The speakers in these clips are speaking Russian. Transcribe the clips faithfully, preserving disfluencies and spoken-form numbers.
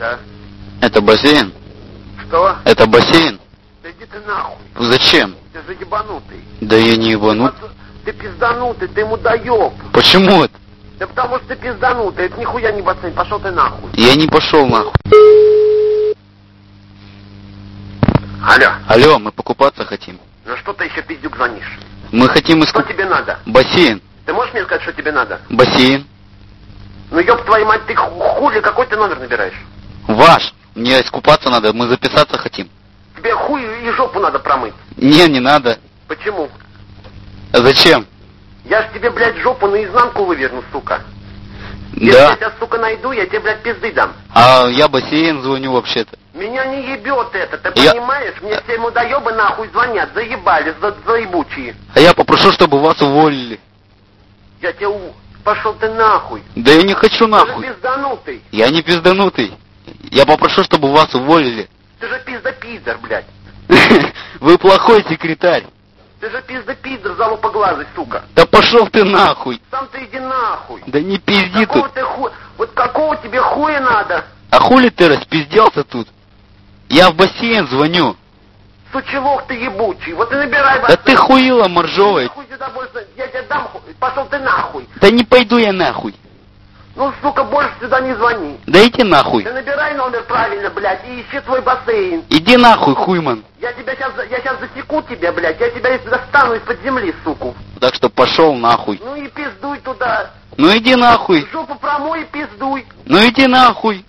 Да. Это бассейн? Что? Это бассейн? Да иди ты нахуй. Зачем? Ты же ебанутый. Да я не ебанут. Ты пизданутый, ты мудоеб. Почему это? Да потому что ты пизданутый, это нихуя не бассейн, пошел ты нахуй. Я не пошел нахуй. Алло. Алло, мы покупаться хотим. Ну что ты еще пиздюк звонишь? Мы хотим Что искупаться. тебе надо? Бассейн. Ты можешь мне сказать, что тебе надо? Бассейн. Ну ёб твою мать, ты ху- хули, какой ты номер набираешь? Ваш. Мне искупаться надо, мы записаться хотим. Тебе хуй и жопу надо промыть. Не, не надо. Почему? А зачем? Я ж тебе, блядь, жопу наизнанку выверну, сука. Если Да. я тебя, сука, найду, я тебе, блядь, пизды дам. А я бассейн звоню вообще-то. Меня не ебет это, ты Я- понимаешь? Мне все мудоебы нахуй звонят, заебали, за заебучие. А я попрошу, чтобы вас уволили. Я тебе у... Пошел ты нахуй. Да я не хочу Ты нахуй. же пизданутый. Я не пизданутый. Я попрошу, чтобы вас уволили. Ты же пизда-пиздор, блядь. Вы плохой секретарь. Ты же пизда-пиздор, залупоглазый, сука. Да пошел ты нахуй. Сам ты иди нахуй. Да не пизди Какого тут. ты ху... Вот какого тебе хуя надо? А хули ты распизделся тут? Я в бассейн звоню. Сучелок ты ебучий. Вот и набирай Да ты хуила моржовая. Хуй сюда больше, я тебе дам хуй. Пошел ты нахуй. Да не пойду я нахуй. Ну, сука, больше сюда не звони. Да иди нахуй. Ты набирай номер правильно, блядь, и ищи твой бассейн. Иди нахуй, хуйман. Я тебя сейчас, я сейчас засеку тебя, блядь. Я тебя достану из-под земли, суку. Так что пошел нахуй. Ну и пиздуй туда. Ну иди нахуй. Жопу промой и пиздуй. Ну иди нахуй.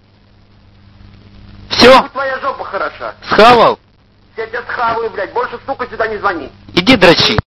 Все? Хоть твоя жопа хороша. Схавал? Я тебя схаваю, блядь. Больше, сука, сюда не звони. Иди дрочи.